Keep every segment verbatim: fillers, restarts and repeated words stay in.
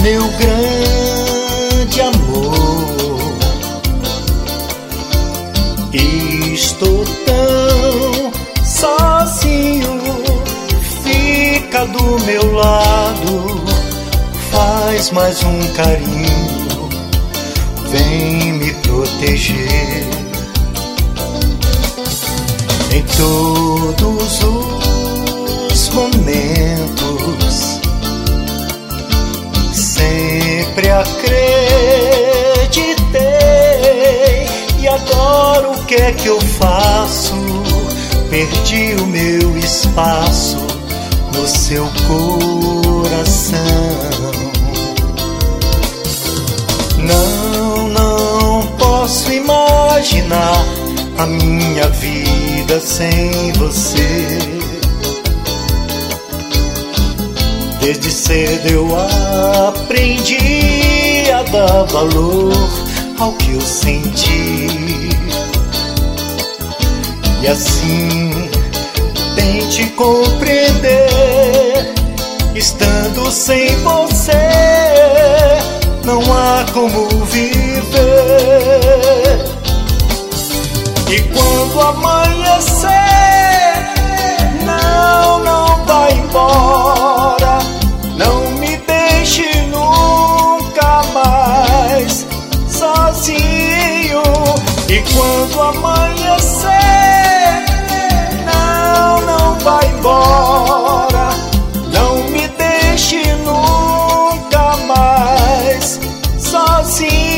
meu grande amor, estou tão sozinho. Fica do meu lado, faz mais um carinho, vem me proteger. Em todos os momentos sempre acreditei, e agora o que é que eu faço? Perdi o meu espaço no seu coração. Não, não posso imaginar a minha vida sem você. Desde cedo eu aprendi a dar valor ao que eu senti, e assim tente compreender. Estando sem você, não há como viver. E quando amanhecer, não, não vai embora. Não me deixe nunca mais sozinho. E quando amanhecer, não, não vai embora. Não me deixe nunca mais sozinho.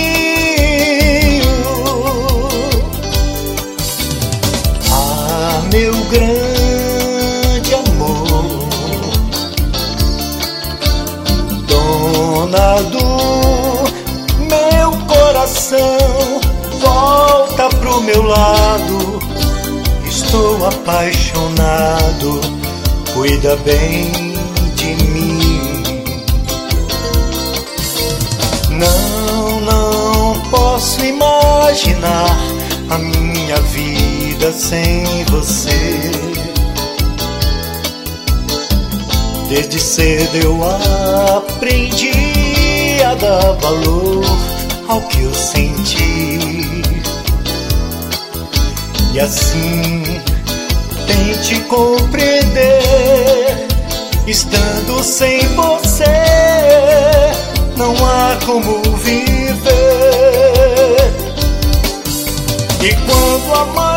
Meu grande amor, dona do meu coração, volta pro meu lado. Estou apaixonado, cuida bem de mim. Não, não posso imaginar a minha vida sem você. Desde cedo eu aprendi a dar valor ao que eu senti, e assim tente compreender. Estando sem você, não há como viver. E quando a